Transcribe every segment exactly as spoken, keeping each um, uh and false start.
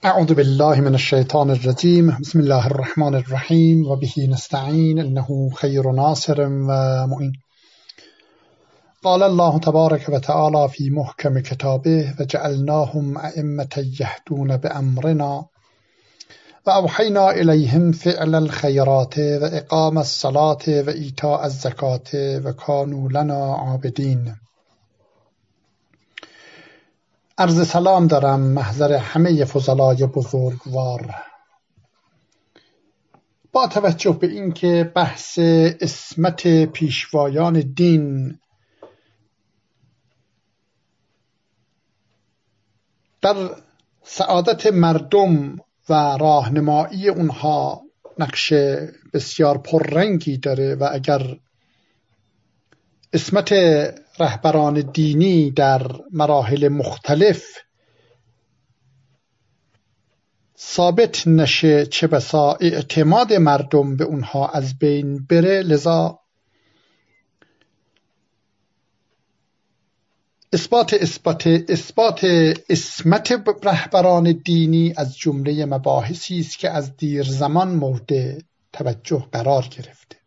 اعوذ بالله من الشیطان الرجیم. بسم الله الرحمن الرحیم و به نستعین انه خیر ناصر و معین. قال الله تبارک و تعالی فی محکم کتابه و جعلناهم ائمة یهدون بامرنا و اوحینا الیهم فعل الخیرات و اقام الصلاة و ایتاء الزکاة و کانوا لنا عابدین. عرض سلام دارم محضر همه فضلای بزرگوار. با توجه به اینکه بحث عصمت پیشوایان دین در سعادت مردم و راهنمایی اونها نقش بسیار پررنگی داره و اگر عصمت رهبران دینی در مراحل مختلف ثابت نشه چه بسا اعتماد مردم به اونها از بین بره، لذا اثبات اثبات اثبات عصمت رهبران دینی از جمله مباحثی است که از دیر زمان مورد توجه قرار گرفته.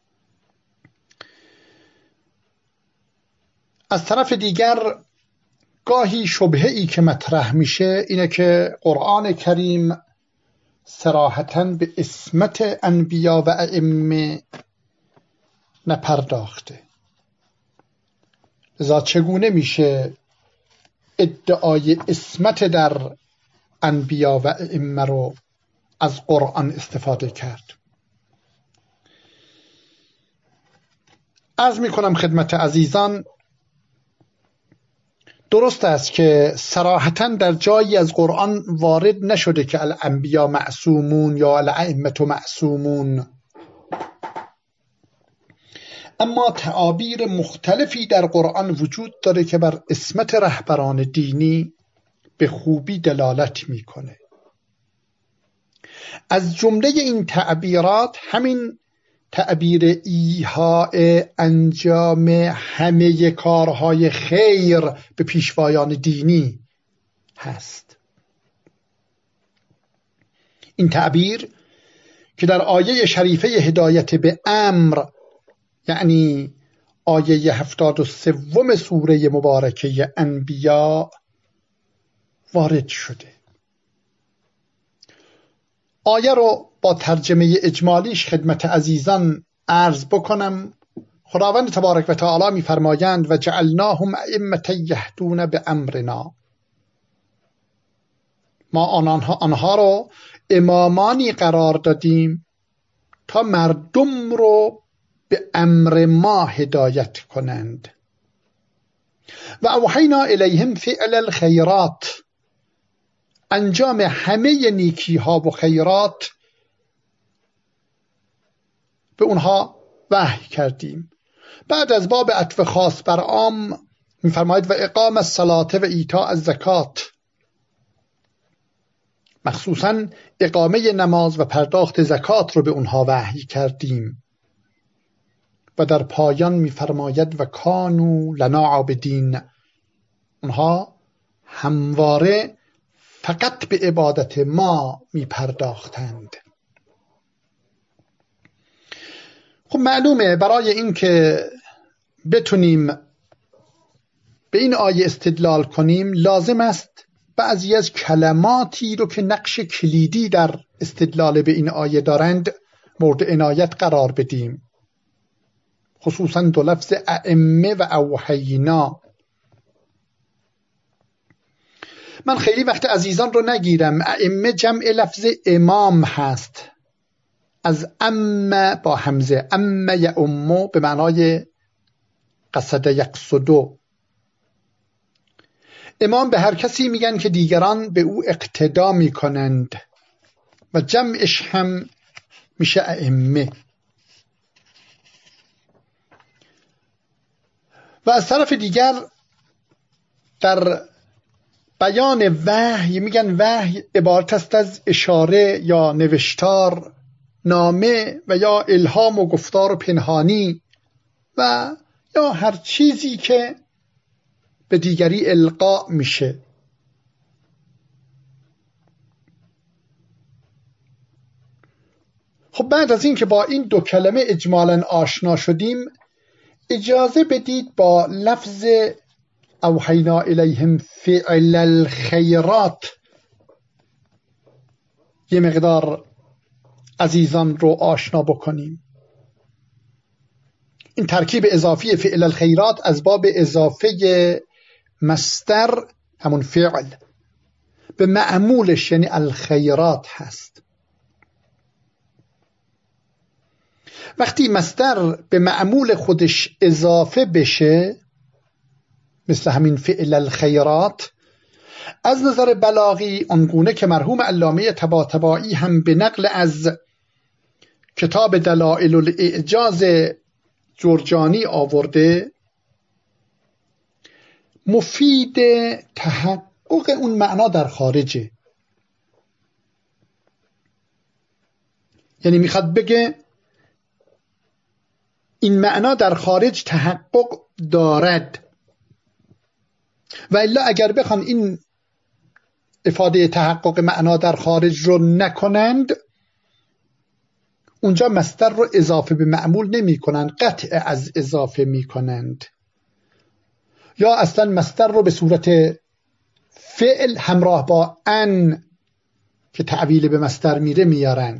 از طرف دیگر گاهی شبهه‌ای که مطرح میشه اینه که قرآن کریم صراحتاً به عصمت انبیا و ائمه نپرداخته، لذا چگونه میشه ادعای عصمت در انبیا و ائمه رو از قرآن استفاده کرد؟ عرض میکنم خدمت عزیزان، درست است که صراحتاً در جایی از قرآن وارد نشده که الانبیا معصومون یا الائمه معصومون، اما تعابیر مختلفی در قرآن وجود داره که بر عصمت رهبران دینی به خوبی دلالت میکنه. از جمله این تعبیرات همین تعبیر ایحاء انجام همه کارهای خیر به پیشوایان دینی هست. این تعبیر که در آیه شریفه هدایت به امر، یعنی آیه هفتاد و سوم سوره مبارکه انبیا وارد شده. آیه رو با ترجمه اجمالیش خدمت عزیزان عرض بکنم. خداوند تبارک و تعالی می فرمایند و جعلناهم ائمة یهدون بامرنا، ما آنها, آنها رو امامانی قرار دادیم تا مردم رو به امر ما هدایت کنند. و اوحینا الیهم فعل الخیرات، انجام همه نیکی ها و خیرات به اونها وحی کردیم. بعد از باب عطف خاص بر عام می‌فرماید و اقام الصلاة و ایتاء الزکات، مخصوصاً اقامه نماز و پرداخت زکات رو به اونها وحی کردیم. و در پایان می‌فرماید و کانوا لنا عابدین، اونها همواره فقط به عبادت ما می‌پرداختند. خب معلومه برای این که بتونیم به این آیه استدلال کنیم لازم است بعضی از کلماتی رو که نقش کلیدی در استدلال به این آیه دارند مورد عنایت قرار بدیم، خصوصا دو لفظ ائمه و اوحینا. من خیلی وقت عزیزان رو نگیرم، ائمه جمع لفظ امام هست، از ام با همزه، ام یأم به معنای قصد یقصدو. امام به هر کسی میگن که دیگران به او اقتدا میکنند و جمعش هم میشه ائمه. و از طرف دیگر در بیان وحی میگن وحی عبارت است از اشاره یا نوشتار، نامه و یا الهام و گفتار و پنهانی و یا هر چیزی که به دیگری القا میشه. خب بعد از این که با این دو کلمه اجمالاً آشنا شدیم، اجازه بدید با لفظ اوحینا الیهم فعل الخیرات یه مقدار عزیزان رو آشنا بکنیم. این ترکیب اضافی فعل الخیرات از باب اضافه مصدر همون فعل به معمولش یعنی الخیرات هست. وقتی مصدر به معمول خودش اضافه بشه مثل همین فعل الخیرات، از نظر بلاغی آنگونه که مرحوم علامه طباطبایی هم به نقل از کتاب دلائل الاعجاز جرجانی آورده، مفید تحقق اون معنا در خارجه. یعنی میخواد بگه این معنا در خارج تحقق دارد، و الا اگر بخوان این افاده تحقق معنا در خارج رو نکنند، اونجا مصدر رو اضافه به معمول نمی کنند، قطع از اضافه می کنند، یا اصلا مصدر رو به صورت فعل همراه با ان که تعویل به مصدر میره میارن.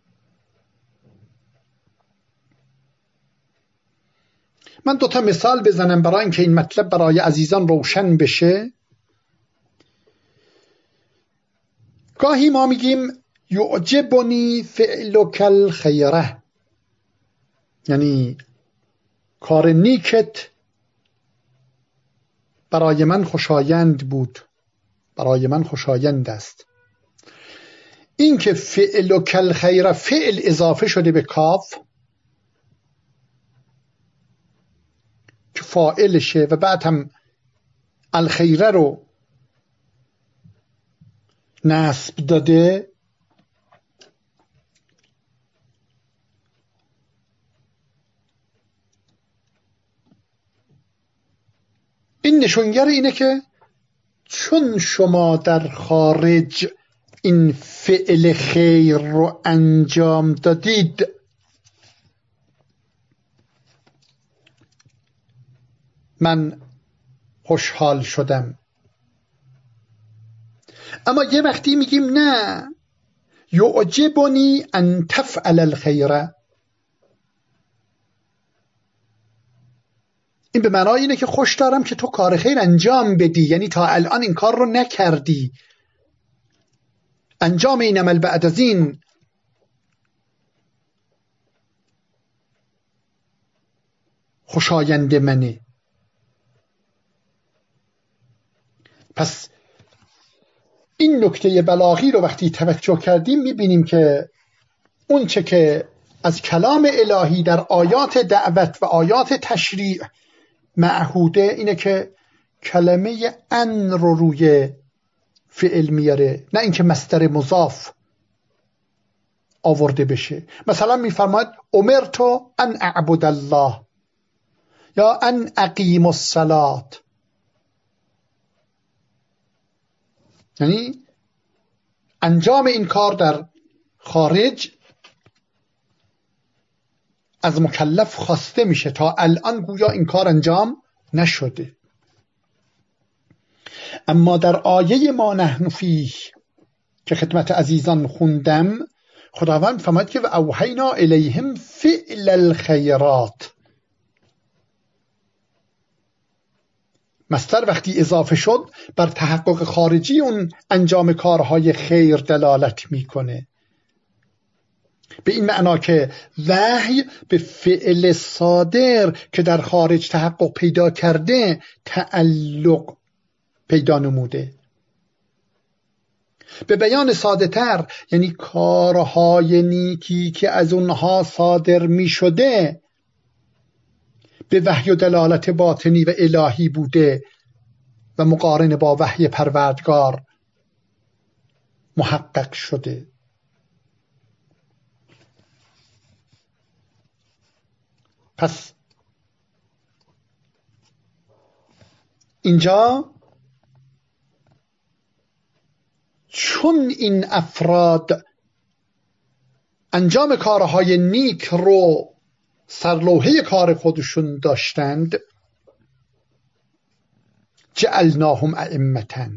من دوتا مثال بزنم برای اینکه این مطلب برای عزیزان روشن بشه. گاهی ما میگیم یعجبنی فعلک الخیره، یعنی کار نیکت برای من خوشایند بود، برای من خوشایند است. این که فعلک الخیره فعل اضافه شده به کاف که فاعلشه و بعد هم الخیره رو نصب داده، این نشونگر اینه که چون شما در خارج این فعل خیر رو انجام دادید، من خوشحال شدم. اما یه وقتی میگیم نه، یعجبنی ان تفعل الخیره، این به معنای اینه که خوش دارم که تو کار خیر انجام بدی، یعنی تا الان این کار رو نکردی، انجام این عمل بعد از این خوشایند منه. پس این نکته بلاغی رو وقتی توجه کردیم میبینیم که اون چه که از کلام الهی در آیات دعوت و آیات تشریع معهوده اینه که کلمه ان رو روی فعل میاره، نه اینکه مصدر مضاف آورده بشه. مثلا میفرماید امرتو ان اعبد الله یا ان اقیم الصلاة، یعنی انجام این کار در خارج از مکلف خواسته میشه، تا الان گویا این کار انجام نشده. اما در آیه ما نحن فیه که خدمت عزیزان خوندم، خداوند فرماید که و اوحینا الیهم فعل الخیرات، مصدر وقتی اضافه شد بر تحقق خارجی اون انجام کارهای خیر دلالت میکنه، به این معنا که وحی به فعل صادر که در خارج تحقق پیدا کرده تعلق پیدا نموده. به بیان ساده تر، یعنی کارهای نیکی که از اونها صادر می شده به وحی و دلالت باطنی و الهی بوده و مقارن با وحی پروردگار محقق شده. پس اینجا چون این افراد انجام کارهای نیک رو سرلوحه کار خودشون داشتند، جعلناهم ائمة.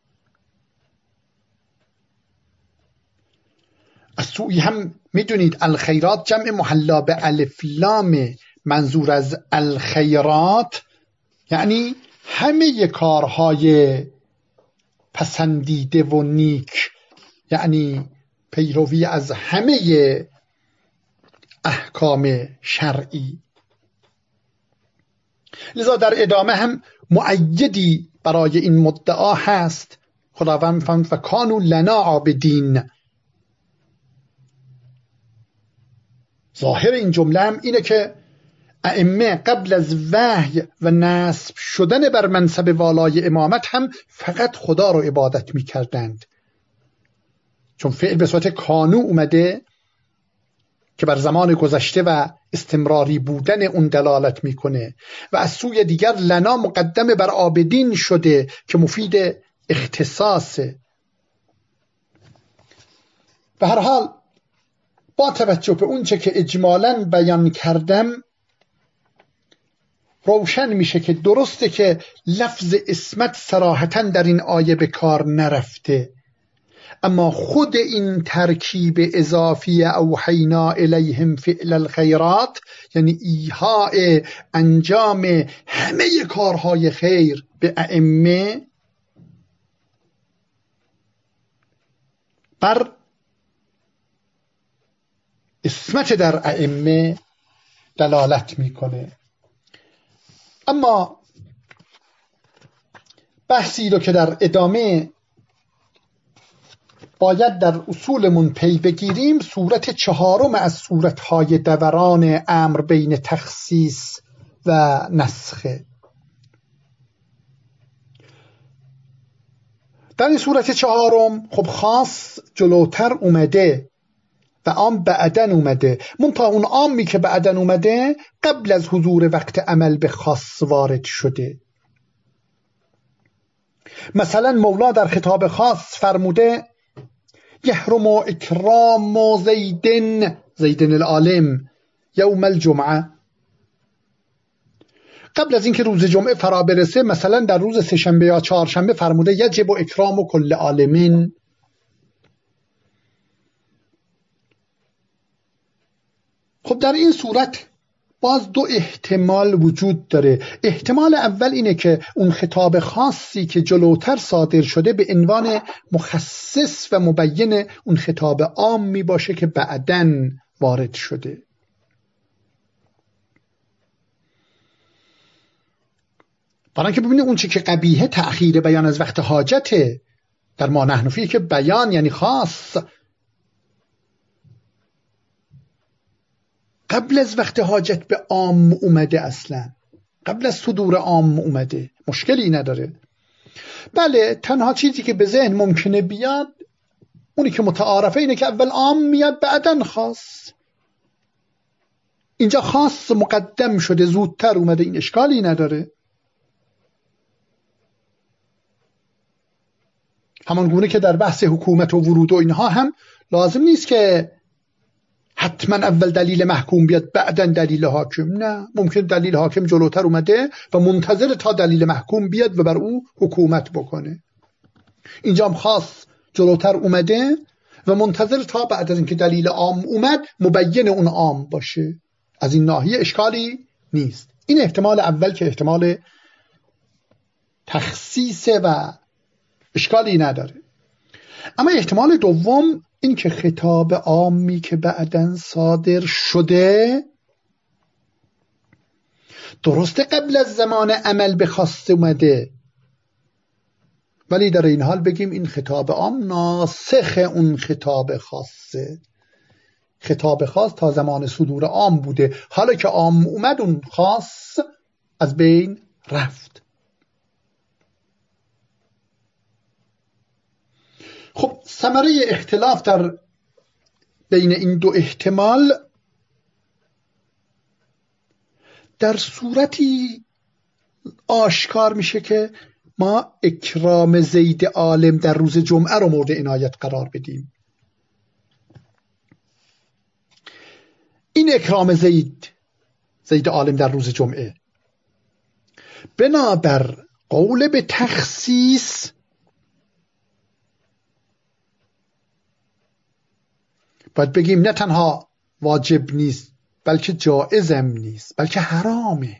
از سوی هم میدونید الخیرات جمع محلا به الف لام، منظور از الخیرات یعنی همه کارهای پسندیده و نیک، یعنی پیروی از همه احکام شرعی. لذا در ادامه هم مؤیدی برای این مدعا هست. خداوند می‌فرماید فکانوا لنا عابدین. ظاهر این جمله هم اینه که ائمه قبل از وحی و نصب شدن بر منصب والای امامت هم فقط خدا رو عبادت می‌کردند، چون فعل به صورت کانو اومده که بر زمان گذشته و استمراری بودن اون دلالت میکنه، و از سوی دیگر لنا مقدم بر عابدین شده که مفید اختصاصه. به هر حال با توجه به اونچه که اجمالاً بیان کردم روشن میشه که درسته که لفظ اسمت صراحتاً در این آیه به کار نرفته، اما خود این ترکیب اضافی اوحینا الیهم فعل الخیرات، یعنی ایحاء انجام همه کارهای خیر به ائمه، بر اسمت در ائمه دلالت میکنه. اما بحثی رو که در ادامه باید در اصولمون پی بگیریم، صورت چهارم از صورتهای دوران امر بین تخصیص و نسخه. در این صورت چهارم خب خاص جلوتر اومده و عام بعدن اومده، منتها اون عامی که بعدن اومده قبل از حضور وقت عمل به خاص وارد شده. مثلا مولا در خطاب خاص فرموده یحرم اکرام زیدن زیدن العالم یوم الجمعه. قبل از اینکه روز جمعه فرا برسه مثلا در روز سه‌شنبه یا چهارشنبه فرموده یجب اکرام کل عالمین. خب در این صورت باز دو احتمال وجود داره. احتمال اول اینه که اون خطاب خاصی که جلوتر صادر شده به عنوان مخصص و مبین اون خطاب عام می باشه که بعداً وارد شده. برای که ببینید اون چی که قبیحه تأخیر بیان از وقت حاجته، در ما نحن فیه که بیان یعنی خاص قبل از وقت حاجت به عام اومده، اصلا قبل از صدور عام اومده، مشکلی نداره. بله تنها چیزی که به ذهن ممکنه بیاد اونی که متعارفه اینه که اول عام میاد بعدن خاص. اینجا خاص مقدم شده، زودتر اومده، این اشکالی نداره. همان گونه که در بحث حکومت و ورود و اینها هم لازم نیست که حتما اول دلیل محکوم بیاد بعدن دلیل حاکم. نه، ممکن دلیل حاکم جلوتر اومده و منتظر تا دلیل محکوم بیاد و بر او حکومت بکنه. اینجا هم خاص جلوتر اومده و منتظر تا بعد از اینکه دلیل عام اومد مبین اون عام باشه. از این ناحیه اشکالی نیست. این احتمال اول که احتمال تخصیص و اشکالی نداره. اما احتمال دوم این که خطاب عامی که بعداً صادر شده درسته قبل از زمان عمل به خاص اومده، ولی در این حال بگیم این خطاب عام ناسخ اون خطاب خاصه. خطاب خاص تا زمان صدور عام بوده، حالا که عام اومد اون خاص از بین رفت. خب ثمره اختلاف در بین این دو احتمال در صورتی آشکار میشه که ما اکرام زید عالم در روز جمعه رو مورد عنایت قرار بدیم. این اکرام زید زید عالم در روز جمعه بنابر قول به تخصیص باید بگیم نه تنها واجب نیست بلکه جائزم نیست بلکه حرامه.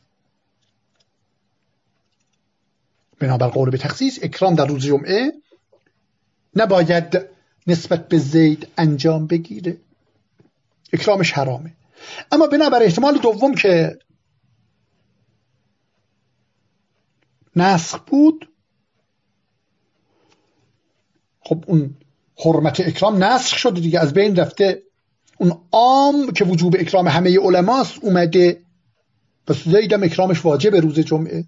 بنابر قول به تخصیص اکرام در روز جمعه نباید نسبت به زید انجام بگیره، اکرامش حرامه. اما بنابر احتمال دوم که نسخ بود، خب اون حرمت اکرام نسخ شده دیگه، از بین رفته. اون عام که وجوب اکرام همه علماست اومده، پس زیدم اکرامش واجب روز جمعه.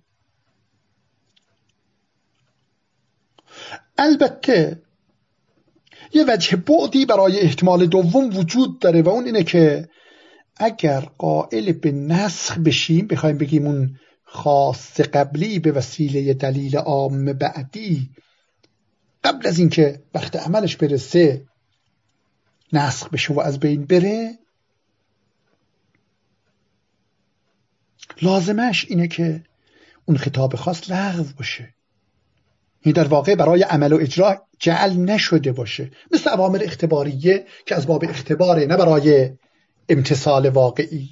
البته یه وجه بعدی برای احتمال دوم وجود داره و اون اینه که اگر قائل به نسخ بشیم، بخوایم بگیم اون خاص قبلی به وسیله دلیل عام بعدی قبل از اینکه وقت عملش برسه نسخ بشه و از بین بره، لازمش اینه که اون خطاب خاص لغو باشه، این در واقع برای عمل و اجرا جعل نشده باشه، مثل اوامر اختباریه که از باب اختباره نه برای امتثال واقعی.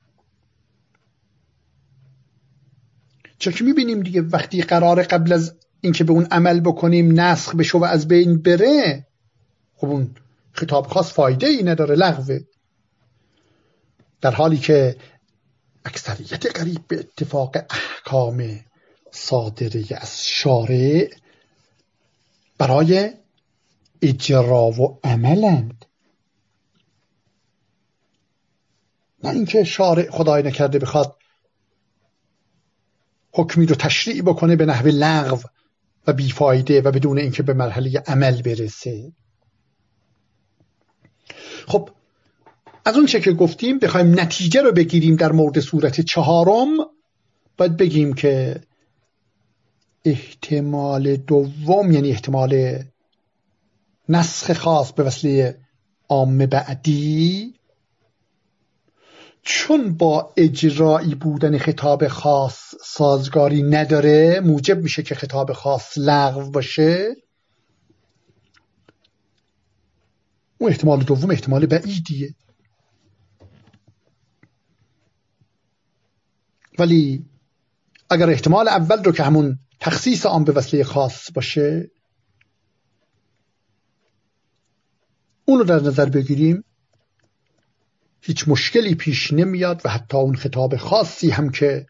چون که میبینیم دیگه وقتی قرار قبل از اینکه به اون عمل بکنیم نسخ بشه و از بین بره، خب اون خطاب خاص فایده ای نداره، لغوه. در حالی که اکثریت قریب به اتفاق احکام صادره از شارع برای اجرا و عملند، نه اینکه شارع خدای نکرده بخواد حکمی رو تشریع بکنه به نحو لغو و بیفایده و بدون اینکه به مرحله عمل برسه. خب از اون چه که گفتیم بخوایم نتیجه رو بگیریم در مورد صورت چهارم، باید بگیم که احتمال دوم، یعنی احتمال نسخ خاص به وسیله عام بعدی، چون با اجرایی بودن خطاب خاص سازگاری نداره، موجب میشه که خطاب خاص لغو باشه. اون احتمال دوم احتمال بعیدیه. ولی اگر احتمال اول رو که همون تخصیص عام به وسیله خاص باشه، اون رو در نظر بگیریم، هیچ مشکلی پیش نمیاد و حتی اون خطاب خاصی هم که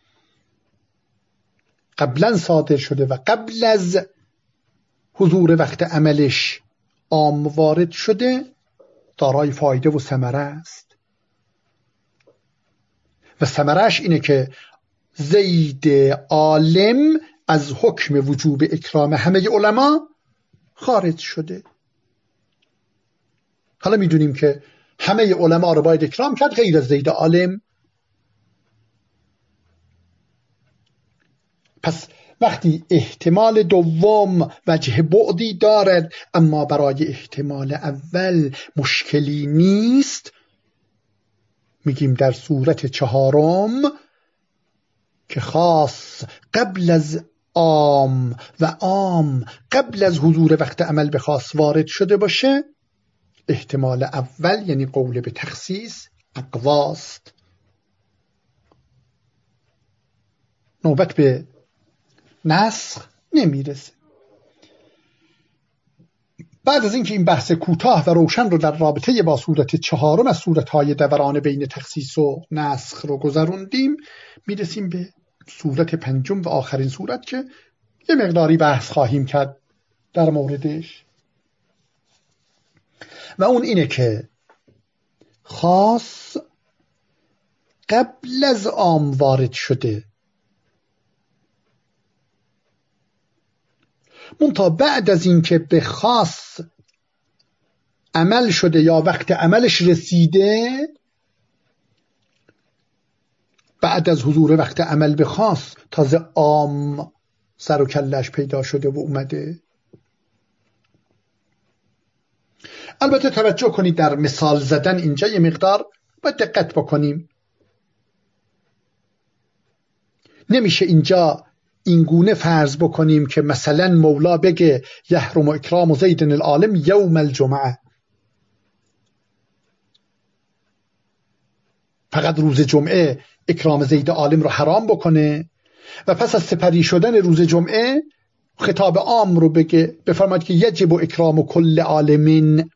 قبلا صادر شده و قبل از حضور وقت عملش عام وارد شده دارای فایده و ثمره است. و ثمرهش اینه که زید عالم از حکم وجوب اکرام همه علما خارج شده. حالا میدونیم که همه علما رو باید اکرام کرد غیر از زید عالم. پس وقتی احتمال دوم وجه بعدی دارد اما برای احتمال اول مشکلی نیست، میگیم در صورت چهارم که خاص قبل از عام و عام قبل از حضور وقت عمل به خاص وارد شده باشه، احتمال اول یعنی قول به تخصیص اقواست. نوبت به نسخ نمیرسه. بعد از اینکه این بحث کوتاه و روشن رو در رابطه با صورت چهارم از صورت‌های دوران بین تخصیص و نسخ رو گذروندیم، میرسیم به صورت پنجم و آخرین صورت که یه مقداری بحث خواهیم کرد در موردش، و اون اینه که خاص قبل از عام وارد شده، منتها بعد از این که به خاص عمل شده یا وقت عملش رسیده، بعد از حضور وقت عمل به خاص تازه عام سر و کلش پیدا شده و اومده. البته توجه کنید در مثال زدن اینجا یه مقدار باید دقت بکنیم. نمیشه اینجا اینگونه فرض بکنیم که مثلا مولا بگه یحرم اکرام زید العالم یوم الجمعه، فقط روز جمعه اکرام زید عالم رو حرام بکنه و پس از سپری شدن روز جمعه خطاب عام رو بگه بفرماید که یجب اکرام کل عالمین،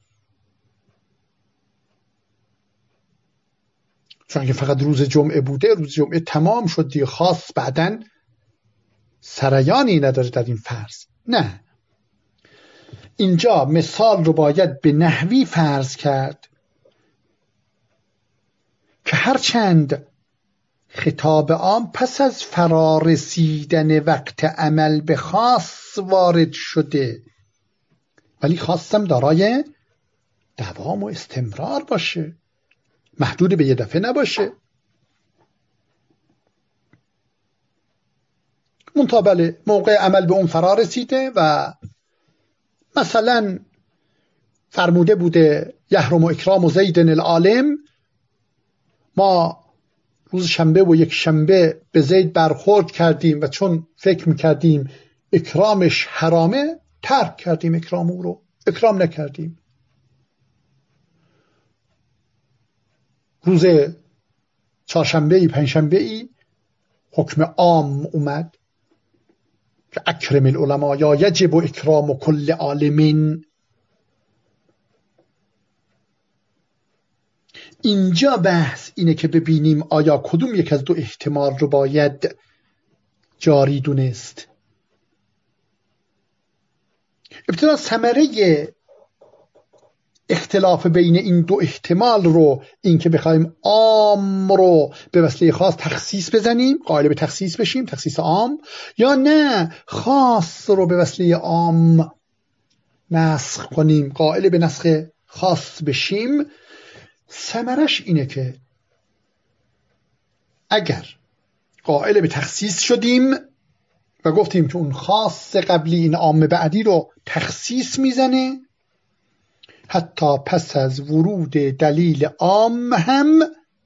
چون که فقط روز جمعه بوده، روز جمعه تمام شد دیگه، خاص بعدن سریانی نداره در این فرض. نه، اینجا مثال رو باید به نحوی فرض کرد که هرچند خطاب عام پس از فرارسیدن وقت عمل به خاص وارد شده، ولی خواستم دارای دوام و استمرار باشه، محدود به یه دفعه نباشه. منتها بله موقع عمل به اون فرا رسیده و مثلا فرموده بوده یحرم اکرام زید العالم، ما روز شنبه و یک شنبه به زید برخورد کردیم و چون فکر میکردیم اکرامش حرامه ترک کردیم اکرام او رو، اکرام نکردیم. روز چهارشنبه ای پنجشنبه ای حکم عام اومد که اکرم العلماء یا یجب اکرام کل عالمین. اینجا بحث اینه که ببینیم آیا کدوم یک از دو احتمال رو باید جاری دونست. ابتدا ثمره اختلاف بین این دو احتمال رو، این که بخوایم عام رو به وسیله خاص تخصیص بزنیم، قائل به تخصیص بشیم، تخصیص عام، یا نه خاص رو به وسیله عام نسخ کنیم، قائل به نسخ خاص بشیم. ثمرش اینه که اگر قائل به تخصیص شدیم و گفتیم که اون خاص قبلی این عام بعدی رو تخصیص میزنه، حتی پس از ورود دلیل عام هم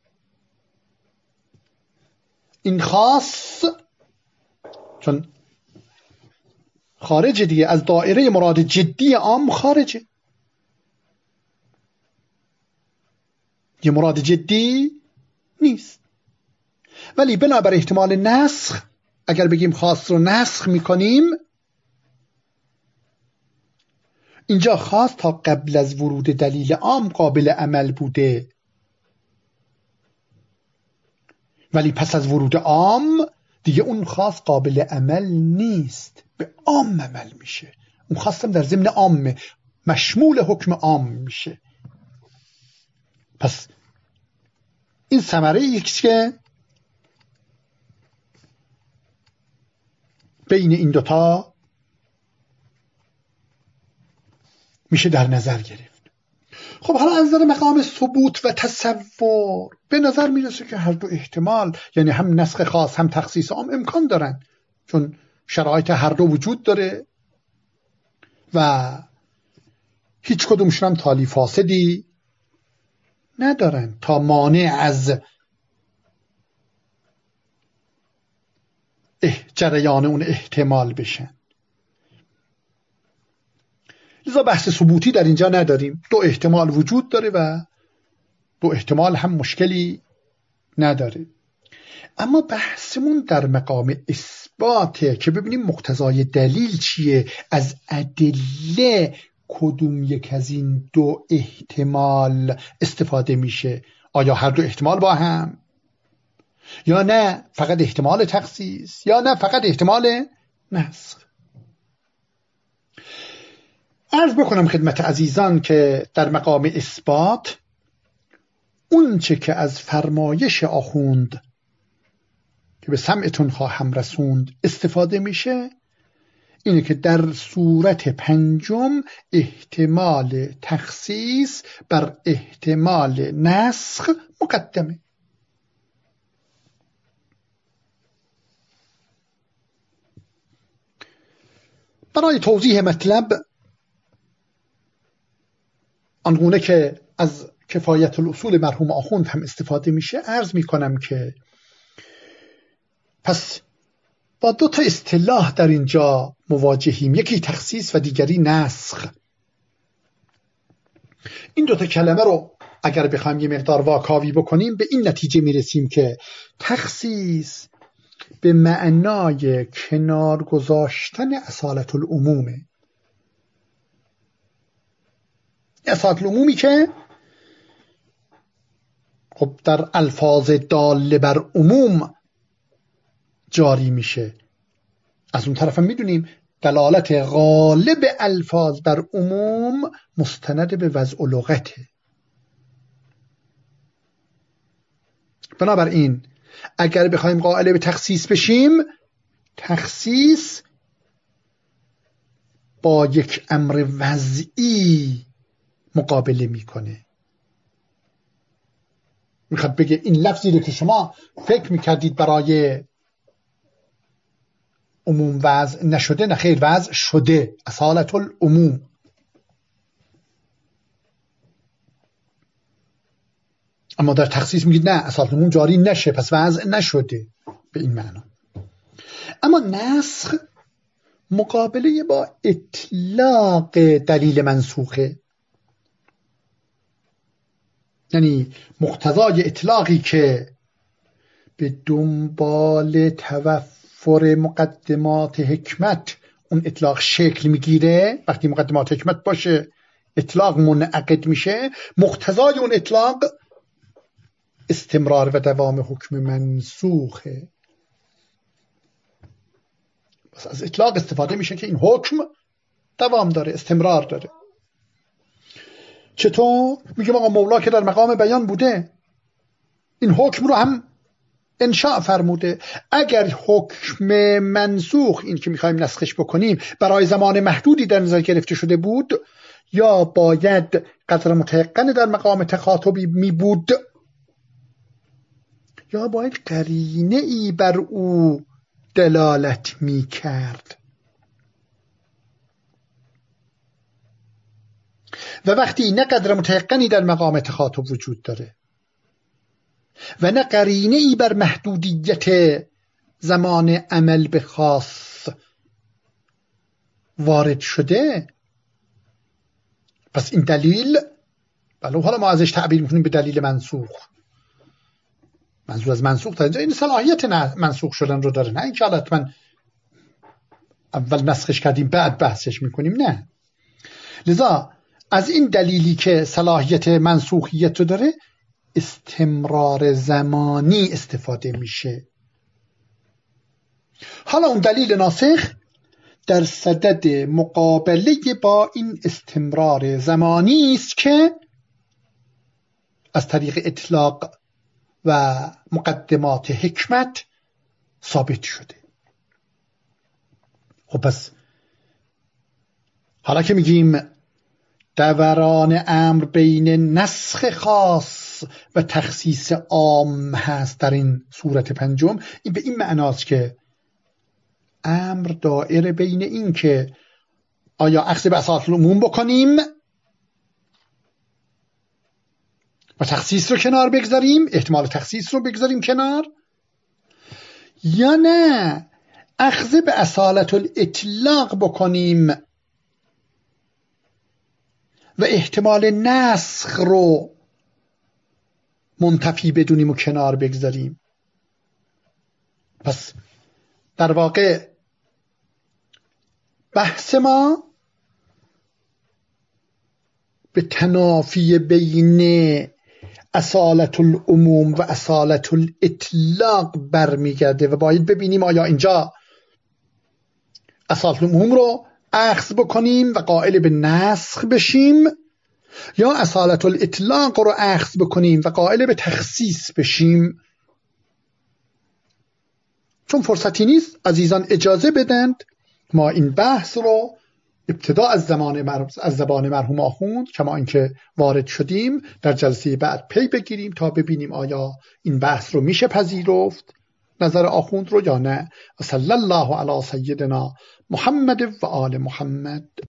این خاص، چون خارج دیگه از دائره مراد جدی عام، خارجه، یه مراد جدی نیست. ولی بنابر احتمال نسخ اگر بگیم خاص رو نسخ میکنیم، اینجا خاص تا قبل از ورود دلیل عام قابل عمل بوده، ولی پس از ورود عام دیگه اون خاص قابل عمل نیست، به عام عمل میشه. اون خاصم در ضمن عام مشمول حکم عام میشه. پس این ثمره یکیست که بین این دوتا میشه در نظر گرفت. خب حالا از نظر مقام ثبوت و تصور به نظر میرسه که هر دو احتمال، یعنی هم نسخ خاص هم تخصیص عام، امکان دارن، چون شرایط هر دو وجود داره و هیچ کدومشون هم تالی فاسدی ندارن تا مانع از جریان اون احتمال بشن. لذا بحث ثبوتی در اینجا نداریم، دو احتمال وجود داره و دو احتمال هم مشکلی نداره. اما بحثمون در مقام اثباته که ببینیم مقتضای دلیل چیه، از ادله کدوم یک از این دو احتمال استفاده میشه. آیا هر دو احتمال با هم، یا نه فقط احتمال تخصیص، یا نه فقط احتمال نسخ. عرض بکنم خدمت عزیزان که در مقام اثبات اون چه که از فرمایش آخوند که به سمعتون خواهم رسوند استفاده میشه اینه که در صورت پنجم احتمال تخصیص بر احتمال نسخ مقدمه. برای توضیح مطلب آنگونه که از کفایت الاصول مرحوم آخوند هم استفاده میشه، عرض میکنم که پس با دو تا اصطلاح در اینجا مواجهیم، یکی تخصیص و دیگری نسخ. این دو تا کلمه رو اگر بخوایم یه مقدار واکاوی بکنیم به این نتیجه میرسیم که تخصیص به معنای کنار گذاشتن اصالت العمومه. اصالت العمومی که خب در الفاظ داله بر عموم جاری میشه. از اون طرف هم میدونیم دلالت غالب الفاظ بر عموم مستند به وضع لغته. بنابراین اگر بخوایم قائل به تخصیص بشیم، تخصیص با یک امر وضعی مقابله میکنه. میخواد بگه این لفظی رو که شما فکر میکردید برای عموم وضع نشده، نه خیر، وضع شده، اصالت العموم. اما در تخصیص میگید نه، اصالت العموم جاری نشه، پس وضع نشده، به این معنا. اما نسخ مقابله با اطلاق دلیل منسوخه، یعنی مقتضای اطلاقی که به دنبال توفر مقدمات حکمت اون اطلاق شکل میگیره. وقتی مقدمات حکمت باشه اطلاق منعقد میشه، مقتضای اون اطلاق استمرار و دوام حکم منسوخه. بس از اطلاق استفاده میشه که این حکم دوام داره، استمرار داره. چطور؟ میگم آقا مولا که در مقام بیان بوده، این حکم رو هم انشاء فرموده. اگر حکم منسوخ، این که میخوایم نسخش بکنیم، برای زمان محدودی در نظر گرفته شده بود، یا باید قدر متيقن در مقام تخاطبی می بود، یا باید قرینه ای بر او دلالت می کرد. و وقتی نه قدر متيقنی در مقام تخاطب وجود داره و نه قرینه ای بر محدودیت زمان عمل به خاص وارد شده، پس این دلیل، بله حالا ما ازش تعبیر میکنیم به دلیل منسوخ. منظور از منسوخ تا اینجا این صلاحیت منسوخ شدن رو داره، نه اینکه حتما اول نسخش کردیم بعد بحثش میکنیم، نه. لذا از این دلیلی که صلاحیت منسوخیت رو داره، استمرار زمانی استفاده میشه. حالا اون دلیل ناسخ در صدد مقابله با این استمرار زمانی است که از طریق اطلاق و مقدمات حکمت ثابت شده. خب پس حالا که میگیم دوران امر بین نسخ خاص و تخصیص عام هست در این صورت پنجم، این به این معناست که امر دائره بین این که آیا اخذ به اصالت العموم بکنیم و تخصیص رو کنار بگذاریم، احتمال تخصیص رو بگذاریم کنار، یا نه اخذ به اصالت الاطلاق بکنیم و احتمال نسخ رو منتفی بدونیم و کنار بگذاریم. پس در واقع بحث ما به تنافی بین اصالت العموم و اصالت الاطلاق برمیگرده و باید ببینیم آیا اینجا اصالت العموم رو اخذ بکنیم و قائل به نسخ بشیم، یا اصالت الاطلاق رو اخذ بکنیم و قائل به تخصیص بشیم. چون فرصتی نیست، عزیزان اجازه بدند ما این بحث رو ابتدا از زمان مر... از زبان مرحوم آخوند کما اینکه وارد شدیم در جلسه بعد پی بگیریم تا ببینیم آیا این بحث رو میشه پذیرفت نظر آخوند رو یا نه. صلی الله علی سیدنا محمد و آل محمد.